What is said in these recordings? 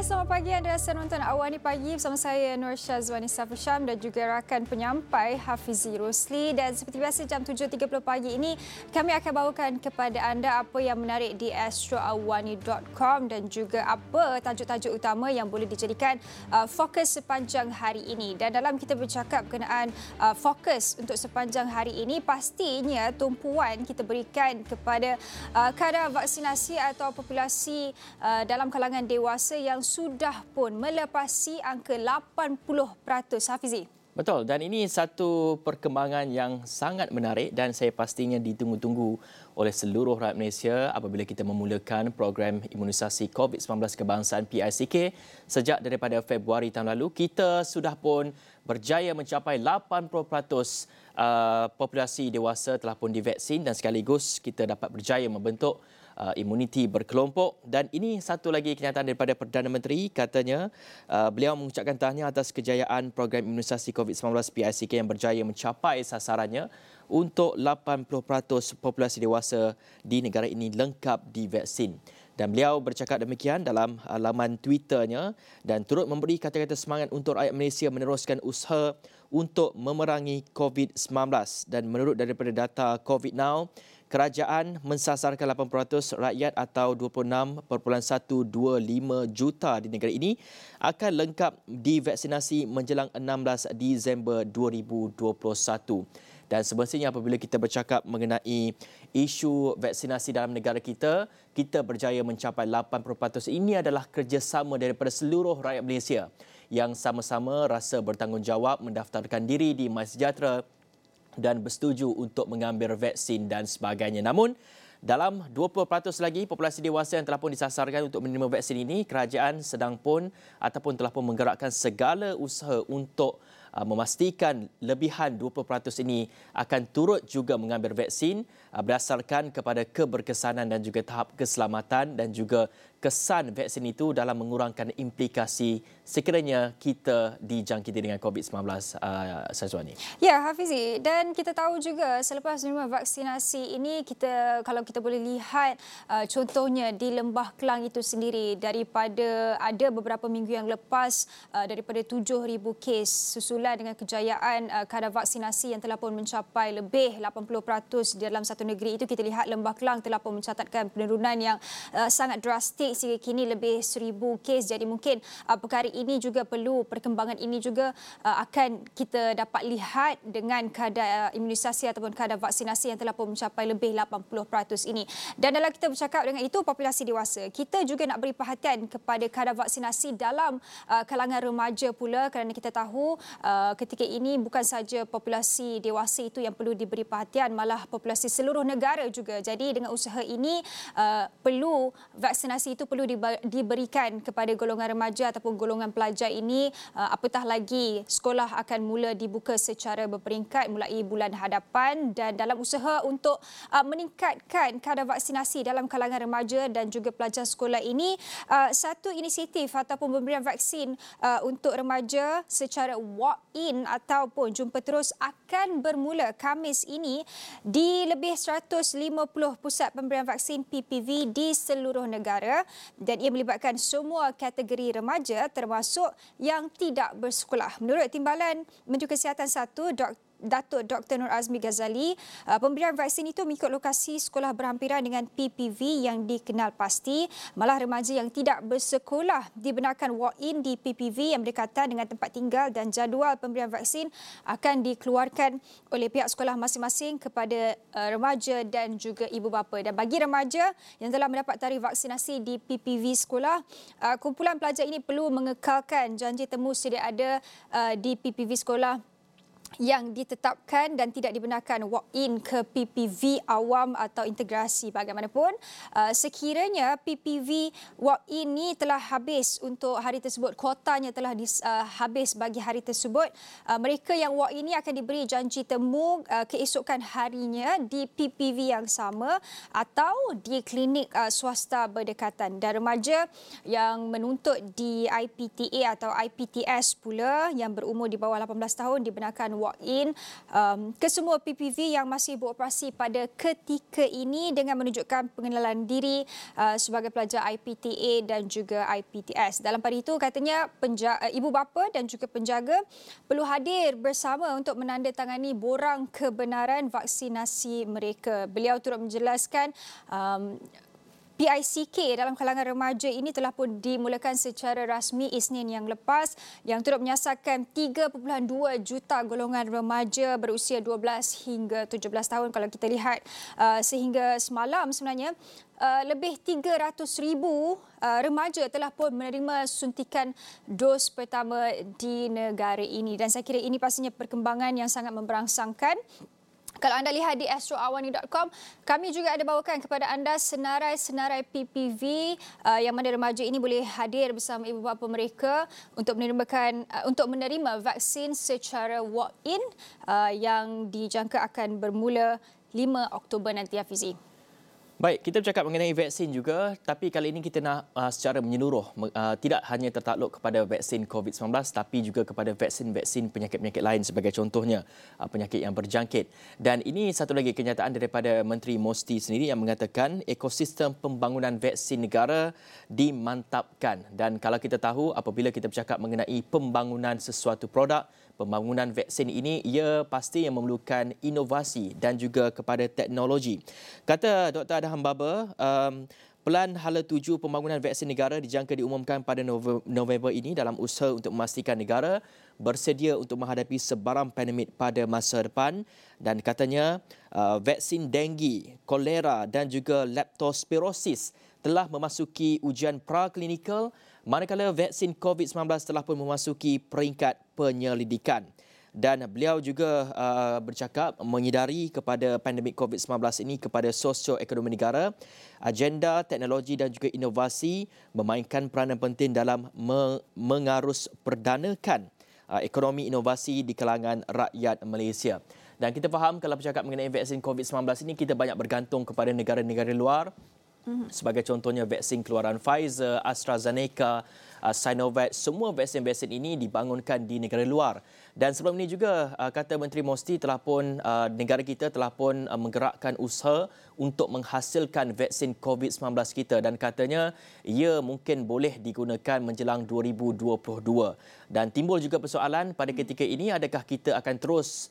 selamat pagi anda sedang nonton Awani Pagi bersama saya Nur Syazwani Safisham dan juga rakan penyampai Hafizi Rosli. Dan seperti biasa jam 7.30 pagi ini kami akan bawakan kepada anda apa yang menarik di astroawani.com dan juga apa tajuk-tajuk utama yang boleh dijadikan fokus sepanjang hari ini. Dan dalam kita bercakap berkenaan fokus untuk sepanjang hari ini, pastinya tumpuan kita berikan kepada kadar vaksinasi atau populasi dalam kalangan dewasa yang sudah pun melepasi angka 80%, Hafizi. Betul, dan ini satu perkembangan yang sangat menarik dan saya pastinya ditunggu-tunggu oleh seluruh rakyat Malaysia apabila kita memulakan program imunisasi COVID-19 kebangsaan PICK sejak daripada Februari tahun lalu. Kita sudah pun berjaya mencapai 80% populasi dewasa telah pun divaksin dan sekaligus kita dapat berjaya membentuk imuniti berkelompok. Dan ini satu lagi kenyataan daripada Perdana Menteri, katanya beliau mengucapkan tahniah atas kejayaan program imunisasi COVID-19 PICK yang berjaya mencapai sasarannya untuk 80% populasi dewasa di negara ini lengkap divaksin. Dan beliau bercakap demikian dalam laman Twitternya dan turut memberi kata-kata semangat untuk rakyat Malaysia meneruskan usaha untuk memerangi COVID-19. Dan menurut daripada data COVID Now, kerajaan mensasarkan 80% rakyat atau 26.125 juta di negara ini akan lengkap divaksinasi menjelang 16 Disember 2021. Dan semestinya apabila kita bercakap mengenai isu vaksinasi dalam negara kita, kita berjaya mencapai 80%. Ini adalah kerjasama daripada seluruh rakyat Malaysia yang sama-sama rasa bertanggungjawab mendaftarkan diri di MySejahtera dan bersetuju untuk mengambil vaksin dan sebagainya. Namun, dalam 20% lagi populasi dewasa yang telah pun disasarkan untuk menerima vaksin ini, kerajaan sedang pun ataupun telah pun menggerakkan segala usaha untuk memastikan lebihan 20% ini akan turut juga mengambil vaksin berdasarkan kepada keberkesanan dan juga tahap keselamatan dan juga kesan vaksin itu dalam mengurangkan implikasi sekiranya kita dijangkiti dengan COVID-19, Syazwani. Ya, Hafizi. Dan kita tahu juga selepas menerima vaksinasi ini, kalau kita boleh lihat contohnya di Lembah Kelang itu sendiri, daripada ada beberapa minggu yang lepas daripada 7,000 kes susulan dengan kejayaan kadar vaksinasi yang telah pun mencapai lebih 80% di dalam satu negeri itu, kita lihat Lembah Kelang telah pun mencatatkan penurunan yang sangat drastik sehingga kini lebih 1,000 kes. Jadi mungkin perkara ini juga perlu, perkembangan ini juga akan kita dapat lihat dengan kadar imunisasi ataupun kadar vaksinasi yang telah pun mencapai lebih 80% ini. Dan dalam kita bercakap dengan itu populasi dewasa, kita juga nak beri perhatian kepada kadar vaksinasi dalam kalangan remaja pula, kerana kita tahu ketika ini bukan saja populasi dewasa itu yang perlu diberi perhatian, malah populasi seluruh negara juga. Jadi dengan usaha ini perlu vaksinasi itu perlu diberikan kepada golongan remaja ataupun golongan pelajar ini, apatah lagi sekolah akan mula dibuka secara berperingkat mulai bulan hadapan. Dan dalam usaha untuk meningkatkan kadar vaksinasi dalam kalangan remaja dan juga pelajar sekolah ini, satu inisiatif ataupun pemberian vaksin untuk remaja secara walk-in ataupun jumpa terus akan bermula Khamis ini di lebih 150 pusat pemberian vaksin PPV di seluruh negara, dan ia melibatkan semua kategori remaja termasuk yang tidak bersekolah. Menurut Timbalan Menteri Kesihatan 1, Datuk Dr. Nur Azmi Ghazali, pemberian vaksin itu mengikut lokasi sekolah berhampiran dengan PPV yang dikenal pasti. Malah remaja yang tidak bersekolah dibenarkan walk-in di PPV yang berdekatan dengan tempat tinggal, dan jadual pemberian vaksin akan dikeluarkan oleh pihak sekolah masing-masing kepada remaja dan juga ibu bapa. Dan bagi remaja yang telah mendapat tarikh vaksinasi di PPV sekolah, kumpulan pelajar ini perlu mengekalkan janji temu sedia ada di PPV sekolah yang ditetapkan dan tidak dibenarkan walk-in ke PPV awam atau integrasi. Bagaimanapun, sekiranya PPV walk-in ini telah habis untuk hari tersebut, kuotanya telah habis bagi hari tersebut, mereka yang walk-in ini akan diberi janji temu keesokan harinya di PPV yang sama atau di klinik swasta berdekatan. Dan remaja yang menuntut di IPTA atau IPTS pula yang berumur di bawah 18 tahun dibenarkan walk-in ke semua PPV yang masih beroperasi pada ketika ini dengan menunjukkan pengenalan diri sebagai pelajar IPTA dan juga IPTS. Dalam pada itu katanya ibu bapa dan juga penjaga perlu hadir bersama untuk menandatangani borang kebenaran vaksinasi mereka. Beliau turut menjelaskan PICK dalam kalangan remaja ini telah pun dimulakan secara rasmi Isnin yang lepas yang turut menyasarkan 3.2 juta golongan remaja berusia 12 hingga 17 tahun. Kalau kita lihat sehingga semalam sebenarnya lebih 300,000 remaja telah pun menerima suntikan dos pertama di negara ini dan saya kira ini pastinya perkembangan yang sangat memberangsangkan. Kalau anda lihat di astroawani.com, kami juga ada bawakan kepada anda senarai-senarai PPV yang mana remaja ini boleh hadir bersama ibu bapa mereka untuk menerima vaksin secara walk-in yang dijangka akan bermula 5 Oktober nanti, Hafizi. Baik, kita bercakap mengenai vaksin juga, tapi kali ini kita nak secara menyeluruh, tidak hanya tertakluk kepada vaksin COVID-19 tapi juga kepada vaksin-vaksin penyakit-penyakit lain sebagai contohnya penyakit yang berjangkit. Dan ini satu lagi kenyataan daripada Menteri Mosty sendiri yang mengatakan ekosistem pembangunan vaksin negara dimantapkan. Dan kalau kita tahu apabila kita bercakap mengenai pembangunan sesuatu produk, pembangunan vaksin ini ia pasti yang memerlukan inovasi dan juga kepada teknologi. Kata Dr. Adham Baba, Pelan Hala 7 pembangunan vaksin negara dijangka diumumkan pada November ini dalam usaha untuk memastikan negara bersedia untuk menghadapi sebarang pandemik pada masa depan dan katanya vaksin denggi, kolera dan juga leptospirosis telah memasuki ujian praklinikal manakala vaksin COVID-19 telah pun memasuki peringkat penyelidikan. Dan beliau juga bercakap menyedari kepada pandemik COVID-19 ini kepada sosioekonomi negara, agenda teknologi dan juga inovasi memainkan peranan penting dalam mengarus perdanakan ekonomi inovasi di kalangan rakyat Malaysia. Dan kita faham kalau bercakap mengenai vaksin COVID-19 ini kita banyak bergantung kepada negara-negara luar. Sebagai contohnya vaksin keluaran Pfizer, AstraZeneca, Sinovac, semua vaksin-vaksin ini dibangunkan di negara luar. Dan sebelum ini juga kata Menteri Mosty telah pun negara kita telah pun menggerakkan usaha untuk menghasilkan vaksin COVID-19 kita dan katanya ia mungkin boleh digunakan menjelang 2022. Dan timbul juga persoalan pada ketika ini adakah kita akan terus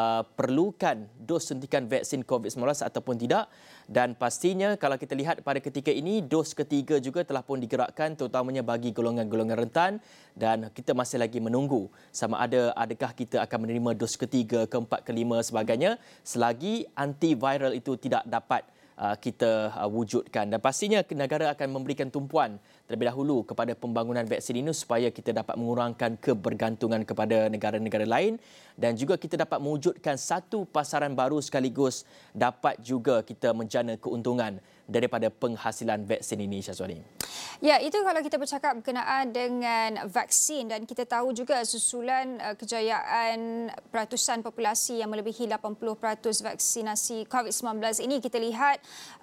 perlukan dos suntikan vaksin COVID-19 ataupun tidak. Dan pastinya kalau kita lihat pada ketika ini dos ketiga juga telah pun digerakkan terutamanya bagi golongan-golongan rentan dan kita masih lagi menunggu sama adakah kita akan menerima dos ketiga, keempat, kelima sebagainya selagi antiviral itu tidak dapat kita wujudkan. Dan pastinya negara akan memberikan tumpuan terlebih dahulu kepada pembangunan vaksin ini supaya kita dapat mengurangkan kebergantungan kepada negara-negara lain dan juga kita dapat mewujudkan satu pasaran baru sekaligus dapat juga kita menjana keuntungan daripada penghasilan vaksin ini, Syazwani. Ya, itu kalau kita bercakap berkenaan dengan vaksin dan kita tahu juga susulan kejayaan peratusan populasi yang melebihi 80% vaksinasi COVID-19 ini kita lihat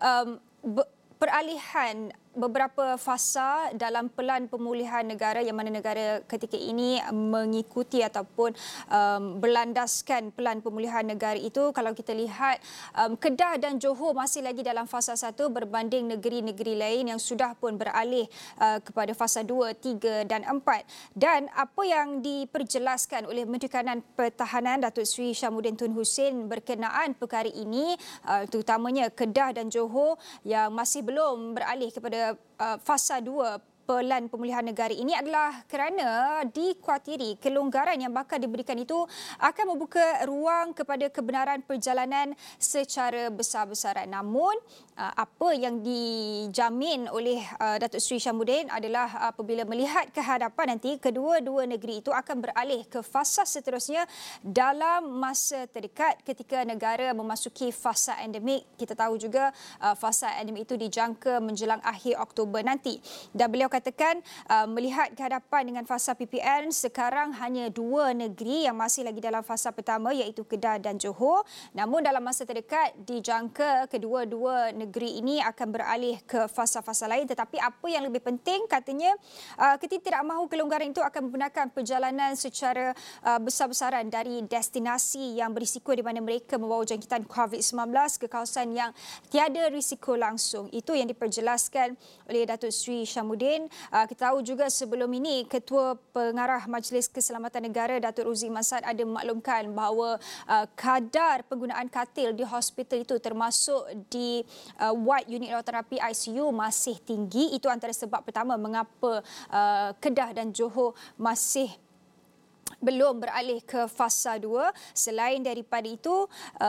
peralihan beberapa fasa dalam pelan pemulihan negara yang mana negara ketika ini mengikuti ataupun berlandaskan pelan pemulihan negara itu. Kalau kita lihat Kedah dan Johor masih lagi dalam fasa 1 berbanding negeri-negeri lain yang sudah pun beralih kepada fasa 2, 3 dan 4. Dan apa yang diperjelaskan oleh Menteri Kanan Pertahanan Datuk Seri Syamuddin Tun Hussein berkenaan perkara ini terutamanya Kedah dan Johor yang masih belum beralih kepada fasa 2 pelan pemulihan negara ini adalah kerana dikuatiri kelonggaran yang bakal diberikan itu akan membuka ruang kepada kebenaran perjalanan secara besar-besaran. Namun apa yang dijamin oleh Datuk Seri Syamuddin adalah apabila melihat ke hadapan nanti kedua-dua negeri itu akan beralih ke fasa seterusnya dalam masa terdekat ketika negara memasuki fasa endemik. Kita tahu juga fasa endemik itu dijangka menjelang akhir Oktober nanti. Dan beliau katakan melihat kehadapan dengan fasa PPN, sekarang hanya 2 negeri yang masih lagi dalam fasa pertama iaitu Kedah dan Johor. Namun dalam masa terdekat dijangka kedua-dua negeri ini akan beralih ke fasa-fasa lain. Tetapi apa yang lebih penting katanya ketidakmahu kelonggaran itu akan menggunakan perjalanan secara besar-besaran dari destinasi yang berisiko di mana mereka membawa jangkitan COVID-19 ke kawasan yang tiada risiko langsung. Itu yang diperjelaskan oleh Datuk Seri Hishamuddin. Kita tahu juga sebelum ini Ketua Pengarah Majlis Keselamatan Negara Datuk Ruzi Masad ada memaklumkan bahawa kadar penggunaan katil di hospital itu termasuk di ward unit rawat terapi ICU masih tinggi. Itu antara sebab pertama mengapa Kedah dan Johor masih belum beralih ke fasa 2. Selain daripada itu,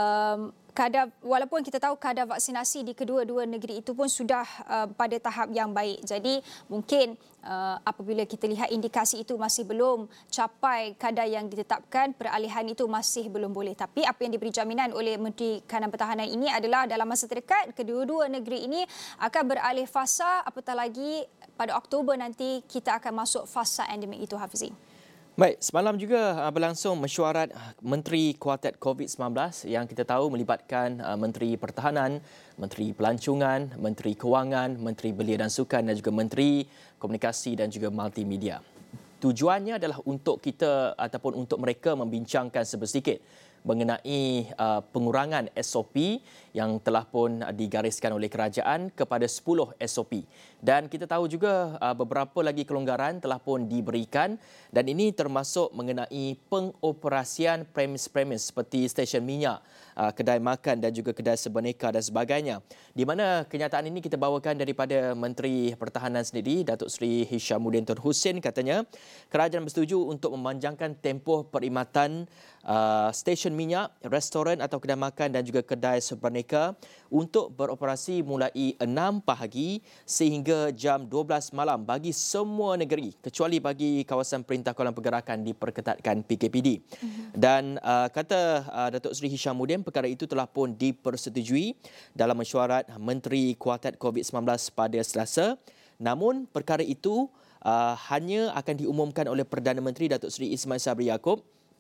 walaupun kita tahu kadar vaksinasi di kedua-dua negeri itu pun sudah pada tahap yang baik. Jadi mungkin apabila kita lihat indikasi itu masih belum capai kadar yang ditetapkan, peralihan itu masih belum boleh. Tapi apa yang diberi jaminan oleh Menteri Kanan Pertahanan ini adalah dalam masa terdekat kedua-dua negeri ini akan beralih fasa, apatah lagi pada Oktober nanti kita akan masuk fasa endemik itu, Hafizi. Baik, semalam juga berlangsung mesyuarat Menteri Kuartet COVID-19 yang kita tahu melibatkan Menteri Pertahanan, Menteri Pelancongan, Menteri Kewangan, Menteri Belia dan Sukan dan juga Menteri Komunikasi dan juga Multimedia. Tujuannya adalah untuk kita ataupun untuk mereka membincangkan sedikit mengenai pengurangan SOP yang telah pun digariskan oleh kerajaan kepada 10 SOP. Dan kita tahu juga beberapa lagi kelonggaran telah pun diberikan dan ini termasuk mengenai pengoperasian premis-premis seperti stesen minyak, kedai makan dan juga kedai sebeneka dan sebagainya. Di mana kenyataan ini kita bawakan daripada Menteri Pertahanan sendiri, Datuk Seri Hishamuddin Tun Hussein, katanya kerajaan bersetuju untuk memanjangkan tempoh perkhidmatan stesen minyak, restoran atau kedai makan dan juga kedai sebeneka untuk beroperasi mulai 6 pagi sehingga jam 12 malam bagi semua negeri kecuali bagi kawasan Perintah Kawalan Pergerakan diperketatkan PKPD. Dan kata Datuk Seri Hishamuddin, perkara itu telah pun dipersetujui dalam mesyuarat Menteri Kuartet COVID-19 pada Selasa. Namun perkara itu hanya akan diumumkan oleh Perdana Menteri Datuk Seri Ismail Sabri Yaakob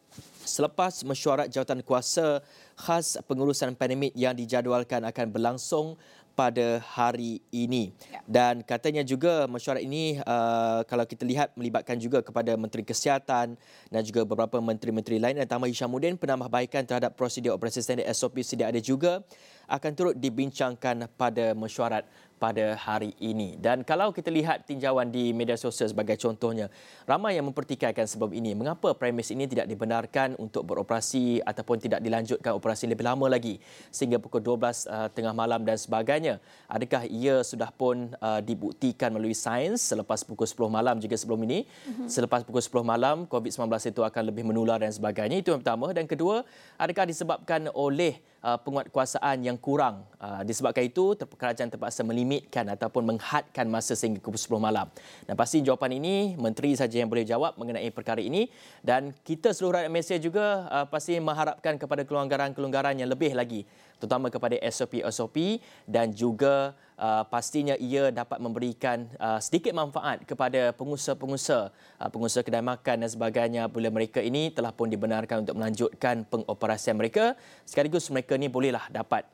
selepas mesyuarat Jawatankuasa khas pengurusan pandemik yang dijadualkan akan berlangsung pada hari ini. Dan katanya juga mesyuarat ini kalau kita lihat melibatkan juga kepada Menteri Kesihatan dan juga beberapa menteri-menteri lain dan tambah Hishamuddin, penambahbaikan terhadap prosedur operasi standard SOP sedia ada juga akan turut dibincangkan pada mesyuarat pada hari ini. Dan kalau kita lihat tinjauan di media sosial sebagai contohnya, ramai yang mempertikaikan sebab ini. Mengapa premis ini tidak dibenarkan untuk beroperasi ataupun tidak dilanjutkan operasi lebih lama lagi sehingga pukul 12 tengah malam dan sebagainya? Adakah ia sudah pun dibuktikan melalui sains selepas pukul 10 malam jika sebelum ini? Selepas pukul 10 malam, COVID-19 itu akan lebih menular dan sebagainya. Itu yang pertama. Dan kedua, adakah disebabkan oleh penguatkuasaan yang kurang? Disebabkan itu, kerajaan terpaksa melimitkan ataupun menghadkan masa sehingga pukul 10 malam. Dan pasti jawapan ini, Menteri saja yang boleh jawab mengenai perkara ini. Dan kita seluruh rakyat Malaysia juga pasti mengharapkan kepada kelonggaran-kelonggaran yang lebih lagi, terutama kepada SOP-SOP dan juga pastinya ia dapat memberikan sedikit manfaat kepada pengusaha kedai makan dan sebagainya bila mereka ini telah pun dibenarkan untuk melanjutkan pengoperasian mereka, sekaligus mereka ni bolehlah dapat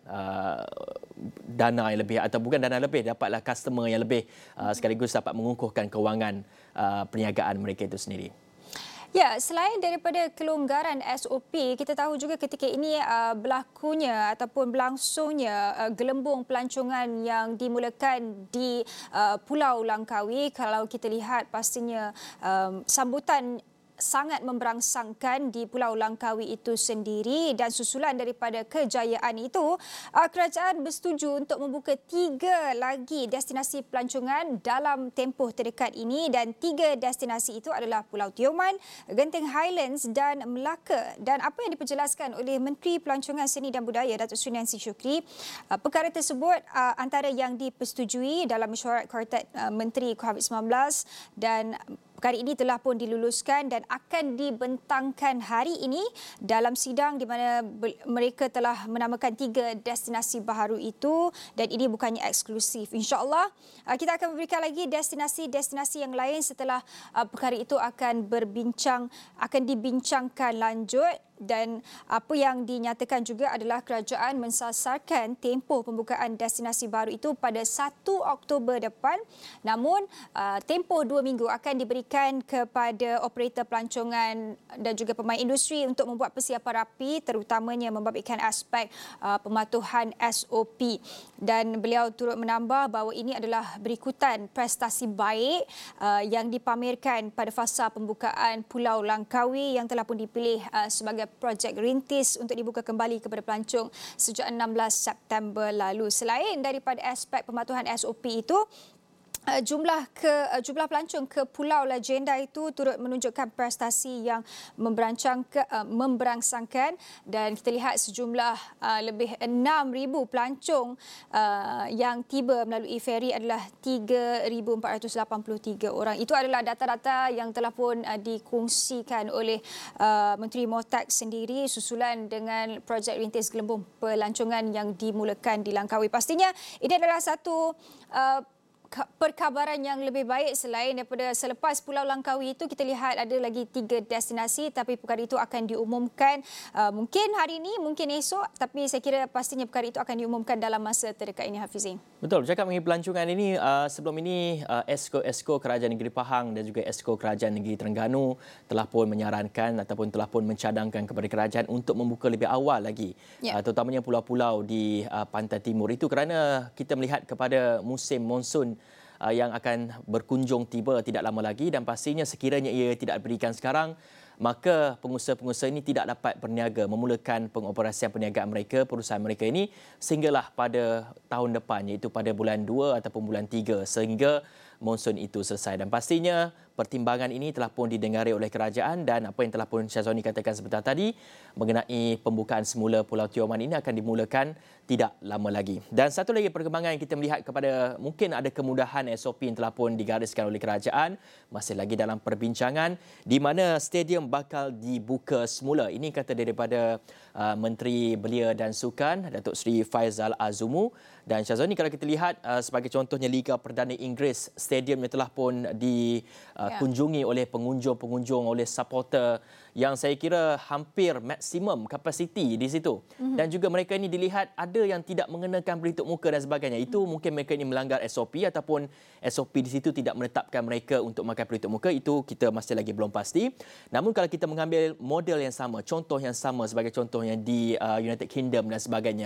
dana yang lebih atau bukan dana lebih, dapatlah customer yang lebih sekaligus dapat mengukuhkan kewangan perniagaan mereka itu sendiri. Ya, selain daripada kelonggaran SOP, kita tahu juga ketika ini berlakunya ataupun berlangsungnya gelembung pelancongan yang dimulakan di Pulau Langkawi. Kalau kita lihat pastinya sambutan sangat memberangsangkan di Pulau Langkawi itu sendiri dan susulan daripada kejayaan itu, kerajaan bersetuju untuk membuka 3 lagi destinasi pelancongan dalam tempoh terdekat ini dan 3 destinasi itu adalah Pulau Tioman, Genting Highlands dan Melaka. Dan apa yang diperjelaskan oleh Menteri Pelancongan Seni dan Budaya Datuk Seri Nancy Shukri, perkara tersebut antara yang dipersetujui dalam mesyuarat Kuartet Menteri COVID-19 dan perkara ini telah pun diluluskan dan akan dibentangkan hari ini dalam sidang di mana mereka telah menamakan 3 destinasi baharu itu, dan ini bukannya eksklusif. InsyaAllah kita akan memberikan lagi destinasi-destinasi yang lain setelah perkara itu akan dibincangkan lanjut. Dan apa yang dinyatakan juga adalah kerajaan mensasarkan tempoh pembukaan destinasi baru itu pada 1 Oktober depan. Namun tempoh 2 minggu akan diberikan kepada operator pelancongan dan juga pemain industri untuk membuat persiapan rapi, terutamanya membabitkan aspek pematuhan SOP. Dan beliau turut menambah bahawa ini adalah berikutan prestasi baik yang dipamerkan pada fasa pembukaan Pulau Langkawi yang telah pun dipilih sebagai projek rintis untuk dibuka kembali kepada pelancong sejak 16 September lalu. Selain daripada aspek pematuhan SOP itu, jumlah pelancong ke Pulau Legenda itu turut menunjukkan prestasi yang memberangsangkan, dan kita lihat sejumlah lebih 6,000 pelancong yang tiba melalui feri adalah 3,483 orang. Itu adalah data-data yang telah pun dikongsikan oleh Menteri Motak sendiri susulan dengan projek rintis gelembung pelancongan yang dimulakan di Langkawi. Pastinya ini adalah satu perkabaran yang lebih baik selain daripada selepas Pulau Langkawi itu kita lihat ada lagi 3 destinasi, tapi perkara itu akan diumumkan mungkin hari ini, mungkin esok, tapi saya kira pastinya perkara itu akan diumumkan dalam masa terdekat ini, Hafizin. Betul, bercakap mengenai pelancongan ini, sebelum ini Esko Kerajaan Negeri Pahang dan juga Esko Kerajaan Negeri Terengganu telah pun menyarankan ataupun telah pun mencadangkan kepada kerajaan untuk membuka lebih awal lagi, terutamanya pulau-pulau di pantai timur itu, kerana kita melihat kepada musim monsun yang akan berkunjung tiba tidak lama lagi, dan pastinya sekiranya ia tidak diberikan sekarang, maka pengusaha-pengusaha ini tidak dapat berniaga, memulakan pengoperasian perniagaan mereka, perusahaan mereka ini sehinggalah pada tahun depan, iaitu pada bulan 2 ataupun bulan 3 sehingga monsun itu selesai. Dan pastinya pertimbangan ini telah pun didengari oleh kerajaan, dan apa yang telah pun Syazwani katakan sebentar tadi mengenai pembukaan semula Pulau Tioman ini akan dimulakan tidak lama lagi. Dan satu lagi perkembangan yang kita melihat kepada mungkin ada kemudahan SOP yang telah pun digariskan oleh kerajaan, masih lagi dalam perbincangan, di mana stadium bakal dibuka semula. Ini kata daripada Menteri Belia dan Sukan, Datuk Seri Faizal Azumu. Dan Syazwani, kalau kita lihat sebagai contohnya Liga Perdana Inggeris, stadium yang telah pun dikunjungi oleh pengunjung-pengunjung, oleh supporter yang saya kira hampir maksimum kapasiti di situ. Dan juga mereka ini dilihat ada yang tidak mengenakan pelitup muka dan sebagainya. Itu mungkin mereka ini melanggar SOP ataupun SOP di situ tidak menetapkan mereka untuk memakai pelitup muka. Itu kita masih lagi belum pasti. Namun kalau kita mengambil model yang sama, contoh yang sama sebagai contohnya di United Kingdom dan sebagainya,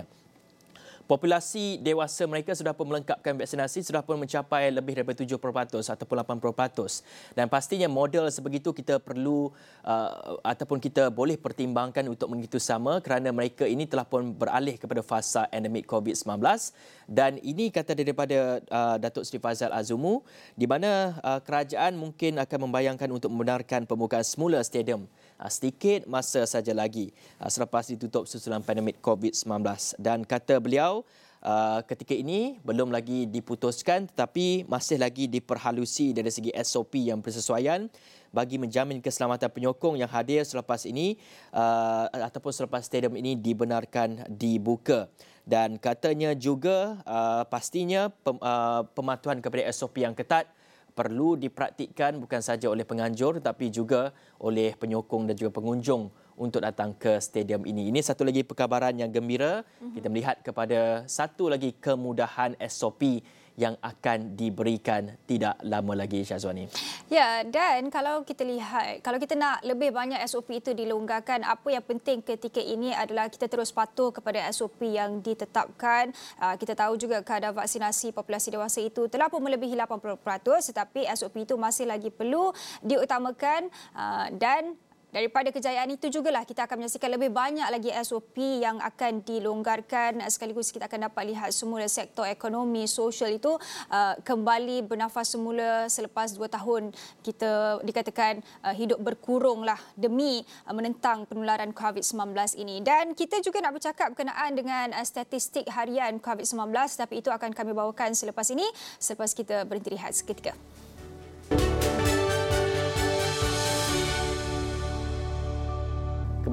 populasi dewasa mereka sudah pun melengkapkan vaksinasi, sudah pun mencapai lebih daripada 70% ataupun 80%. Dan pastinya model sebegitu kita perlu ataupun kita boleh pertimbangkan untuk begitu sama, kerana mereka ini telah pun beralih kepada fasa endemik COVID-19. Dan ini kata daripada Datuk Seri Faizal Azumu, di mana kerajaan mungkin akan membayangkan untuk membenarkan pembukaan semula stadium sedikit masa saja lagi selepas ditutup susulan pandemik COVID-19. Dan kata beliau, ketika ini belum lagi diputuskan tetapi masih lagi diperhalusi dari segi SOP yang bersesuaian bagi menjamin keselamatan penyokong yang hadir selepas ini ataupun selepas stadium ini dibenarkan dibuka. Dan katanya juga pastinya pematuhan kepada SOP yang ketat perlu dipraktikkan bukan saja oleh penganjur tetapi juga oleh penyokong dan juga pengunjung untuk datang ke stadium ini. Ini satu lagi perkabaran yang gembira. Kita melihat kepada satu lagi kemudahan SOP yang akan diberikan tidak lama lagi, Syazwani. Ya, dan kalau kita lihat, kalau kita nak lebih banyak SOP itu dilonggarkan, apa yang penting ketika ini adalah kita terus patuh kepada SOP yang ditetapkan. Kita tahu juga kadar vaksinasi populasi dewasa itu telah pun melebihi 80%, tetapi SOP itu masih lagi perlu diutamakan dan daripada kejayaan itu jugalah kita akan menyaksikan lebih banyak lagi SOP yang akan dilonggarkan, sekaligus kita akan dapat lihat semula sektor ekonomi, sosial itu kembali bernafas semula selepas 2 tahun kita dikatakan hidup berkurunglah demi menentang penularan COVID-19 ini. Dan kita juga nak bercakap berkenaan dengan statistik harian COVID-19, tapi itu akan kami bawakan selepas ini, selepas kita berhenti rehat seketika.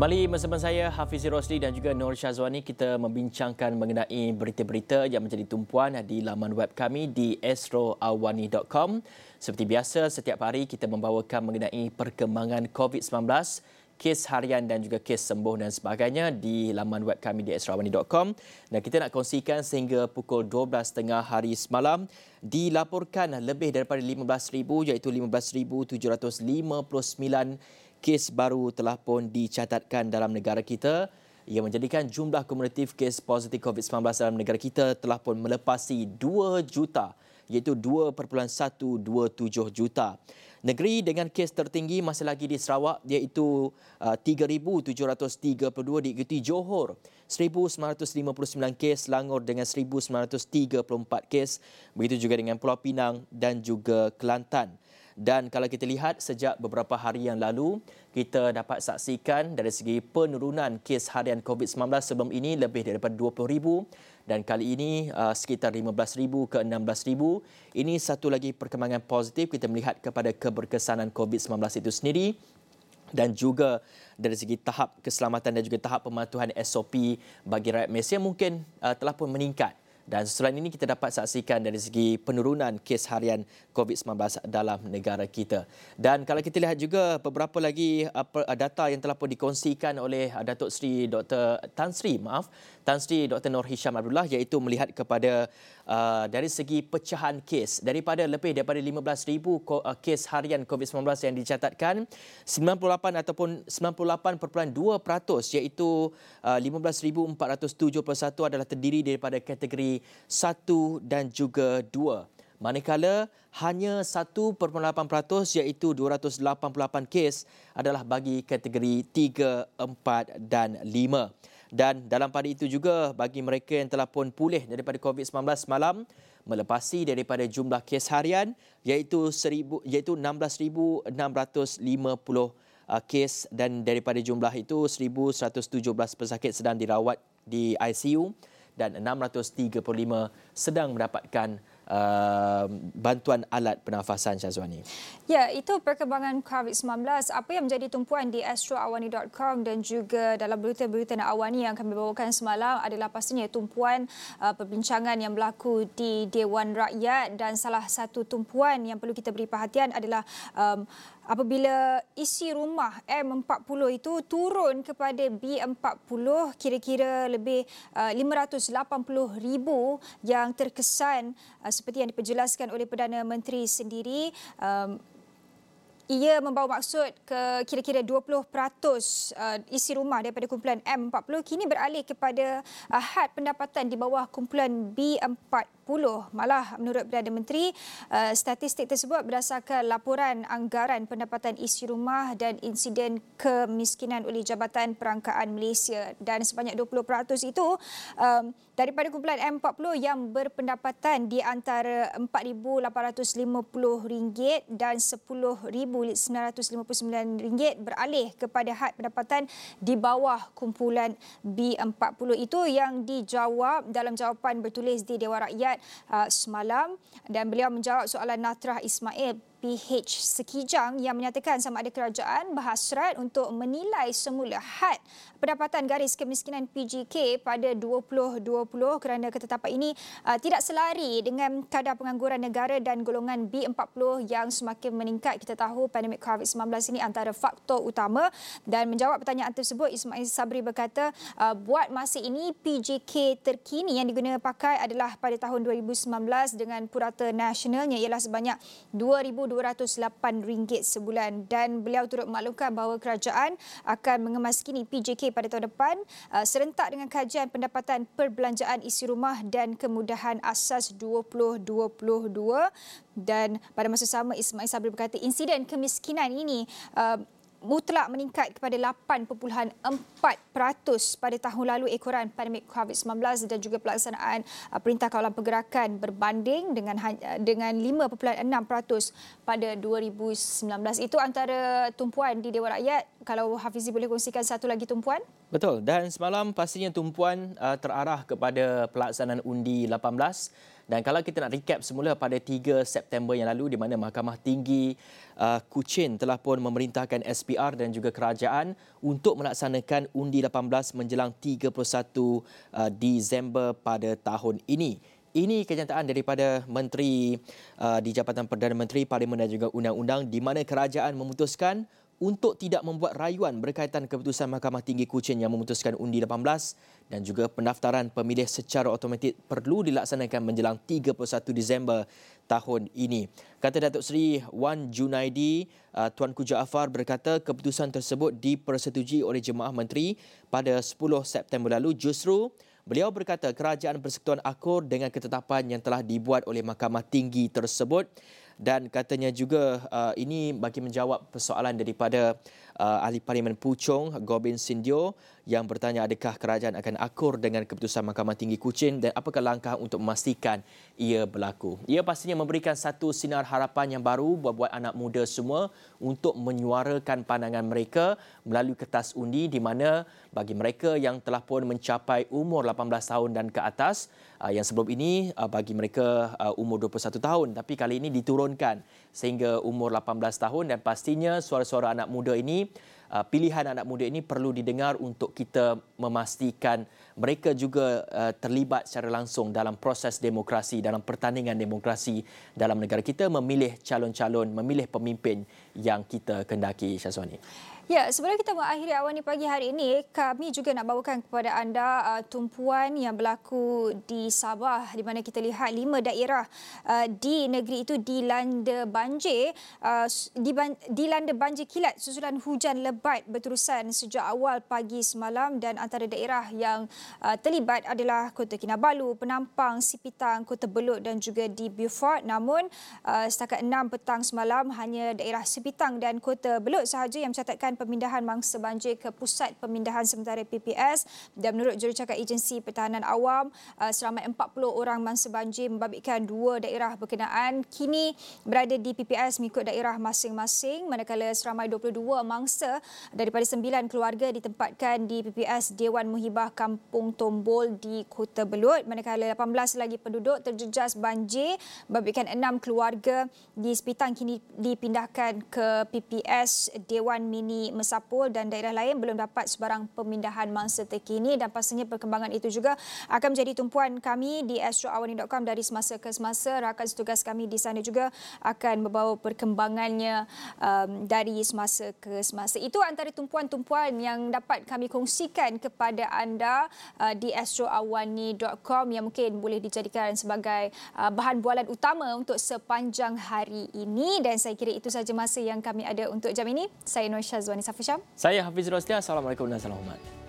Kembali bersama saya Hafizi Rosli dan juga Nur Syazwani, kita membincangkan mengenai berita-berita yang menjadi tumpuan di laman web kami di astroawani.com. Seperti biasa, setiap hari kita membawakan mengenai perkembangan COVID-19, kes harian dan juga kes sembuh dan sebagainya di laman web kami di astroawani.com. Dan kita nak kongsikan sehingga pukul 12.30 hari semalam dilaporkan lebih daripada 15,000 iaitu 15,759 kes baru telah pun dicatatkan dalam negara kita yang menjadikan jumlah kumulatif kes positif COVID-19 dalam negara kita telah pun melepasi 2 juta iaitu 2.127 juta. Negeri dengan kes tertinggi masih lagi di Sarawak iaitu 3,732 diikuti Johor 1,959 kes, Selangor dengan 1,934 kes, begitu juga dengan Pulau Pinang dan juga Kelantan. Dan kalau kita lihat sejak beberapa hari yang lalu, kita dapat saksikan dari segi penurunan kes harian COVID-19 sebelum ini lebih daripada 20,000 dan kali ini sekitar 15,000 ke 16,000. Ini satu lagi perkembangan positif kita melihat kepada keberkesanan COVID-19 itu sendiri dan juga dari segi tahap keselamatan dan juga tahap pematuhan SOP bagi rakyat Malaysia mungkin telah pun meningkat. Dan selain ini kita dapat saksikan dari segi penurunan kes harian COVID-19 dalam negara kita. Dan kalau kita lihat juga beberapa lagi data yang telah pun dikongsikan oleh Datuk Seri Dr. Tan Sri Dr. Nur Hisham Abdullah iaitu melihat kepada dari segi pecahan kes daripada lebih daripada 15,000 kes harian COVID-19 yang dicatatkan 98 ataupun 98.2% iaitu 15,471 adalah terdiri daripada kategori 1 dan juga 2. Manakala hanya 1.8% iaitu 288 kes adalah bagi kategori 3, 4 dan 5. Dan dalam pada itu juga bagi mereka yang telah pun pulih daripada COVID-19 semalam melepasi daripada jumlah kes harian iaitu 16,650 kes dan daripada jumlah itu 1,117 pesakit sedang dirawat di ICU dan 635 sedang mendapatkan bantuan alat pernafasan, Syazwani. Ya, itu perkembangan COVID-19. Apa yang menjadi tumpuan di astroawani.com dan juga dalam berita-berita Awani yang kami bawakan semalam adalah pastinya tumpuan perbincangan yang berlaku di Dewan Rakyat dan salah satu tumpuan yang perlu kita beri perhatian adalah apabila isi rumah M40 itu turun kepada B40, kira-kira lebih 580,000 yang terkesan seperti yang diperjelaskan oleh Perdana Menteri sendiri. Ia membawa maksud ke kira-kira 20% isi rumah daripada kumpulan M40 kini beralih kepada had pendapatan di bawah kumpulan B40. Malah menurut Perdana Menteri, statistik tersebut berdasarkan laporan anggaran pendapatan isi rumah dan insiden kemiskinan oleh Jabatan Perangkaan Malaysia. Dan sebanyak 20% itu daripada kumpulan M40 yang berpendapatan di antara RM4,850 dan RM10,959 beralih kepada had pendapatan di bawah kumpulan B40. Itu yang dijawab dalam jawapan bertulis di Dewan Rakyat semalam dan beliau menjawab soalan Natrah Ismail PH Sekijang yang menyatakan sama ada kerajaan berhasrat untuk menilai semula had pendapatan garis kemiskinan PGK pada 2020 kerana ketetapan ini tidak selari dengan kadar pengangguran negara dan golongan B40 yang semakin meningkat. Kita tahu pandemik COVID-19 ini antara faktor utama dan menjawab pertanyaan tersebut Ismail Sabri berkata buat masa ini PGK terkini yang digunakan pakai adalah pada tahun 2019 dengan purata nasionalnya ialah sebanyak RM2,208 sebulan dan beliau turut maklumkan bahawa kerajaan akan mengemaskini PJK pada tahun depan serentak dengan kajian pendapatan perbelanjaan isi rumah dan kemudahan asas 2022 dan pada masa sama Ismail Sabri berkata insiden kemiskinan ini mutlak meningkat kepada 8.4% pada tahun lalu ekoran pandemik COVID-19 dan juga pelaksanaan Perintah Kawalan Pergerakan berbanding dengan 5.6% pada 2019. Itu antara tumpuan di Dewan Rakyat Kalau Hafizi boleh kongsikan satu lagi tumpuan. Betul. Dan semalam pastinya tumpuan terarah kepada pelaksanaan undi 18. Dan kalau kita nak recap semula pada 3 September yang lalu di mana Mahkamah Tinggi Kuching telah pun memerintahkan SPR dan juga kerajaan untuk melaksanakan undi 18 menjelang 31 Disember pada tahun ini. Ini kenyataan daripada Menteri di Jabatan Perdana Menteri, Parlimen dan juga Undang-Undang di mana kerajaan memutuskan untuk tidak membuat rayuan berkaitan keputusan Mahkamah Tinggi Kuching yang memutuskan undi 18 dan juga pendaftaran pemilih secara automatik perlu dilaksanakan menjelang 31 Disember tahun ini. Kata Datuk Seri Wan Junaidi, Tuanku Jaafar berkata keputusan tersebut dipersetujui oleh Jemaah Menteri pada 10 September lalu. Justru beliau berkata kerajaan bersekutuan akur dengan ketetapan yang telah dibuat oleh Mahkamah Tinggi tersebut. Dan katanya juga ini bagi menjawab persoalan daripada Ahli Parlimen Puchong, Gobin Sindio, yang bertanya adakah kerajaan akan akur dengan keputusan Mahkamah Tinggi Kuching dan apakah langkah untuk memastikan ia berlaku. Ia pastinya memberikan satu sinar harapan yang baru buat anak muda semua untuk menyuarakan pandangan mereka melalui kertas undi di mana bagi mereka yang telah pun mencapai umur 18 tahun dan ke atas, yang sebelum ini bagi mereka umur 21 tahun tapi kali ini diturunkan sehingga umur 18 tahun dan pastinya suara-suara anak muda ini, pilihan anak muda ini perlu didengar untuk kita memastikan mereka juga terlibat secara langsung dalam proses demokrasi, dalam pertandingan demokrasi dalam negara kita, memilih calon-calon, memilih pemimpin yang kita kendaki, Syazwani. Ya, sebelum kita mengakhiri Awani Pagi hari ini, kami juga nak bawakan kepada anda tumpuan yang berlaku di Sabah di mana kita lihat 5 daerah di negeri itu dilanda banjir, dilanda banjir kilat susulan hujan lebat berterusan sejak awal pagi semalam dan antara daerah yang terlibat adalah Kota Kinabalu, Penampang, Sipitang, Kota Belud dan juga di Beaufort. Namun setakat 6 petang semalam hanya daerah Sipitang dan Kota Belud sahaja yang mencatatkan pemindahan mangsa banjir ke Pusat Pemindahan Sementara PPS dan menurut jurucakap Agensi Pertahanan Awam, seramai 40 orang mangsa banjir membabitkan 2 daerah berkenaan kini berada di PPS mengikut daerah masing-masing, manakala seramai 22 mangsa daripada 9 keluarga ditempatkan di PPS Dewan Muhibah Kampung Tombol di Kota Belud, manakala 18 lagi penduduk terjejas banjir membabitkan 6 keluarga di Sipitang kini dipindahkan ke PPS Dewan Mini Mesapul dan daerah lain belum dapat sebarang pemindahan mangsa terkini dan pastinya perkembangan itu juga akan menjadi tumpuan kami di astroawani.com dari semasa ke semasa. Rakan setugas kami di sana juga akan membawa perkembangannya dari semasa ke semasa. Itu antara tumpuan-tumpuan yang dapat kami kongsikan kepada anda di astroawani.com yang mungkin boleh dijadikan sebagai bahan bualan utama untuk sepanjang hari ini dan saya kira itu sahaja masa yang kami ada untuk jam ini. Saya Nur Syazwani Safisham. Saya Hafiz Roslia. Assalamualaikum dan salam hormat.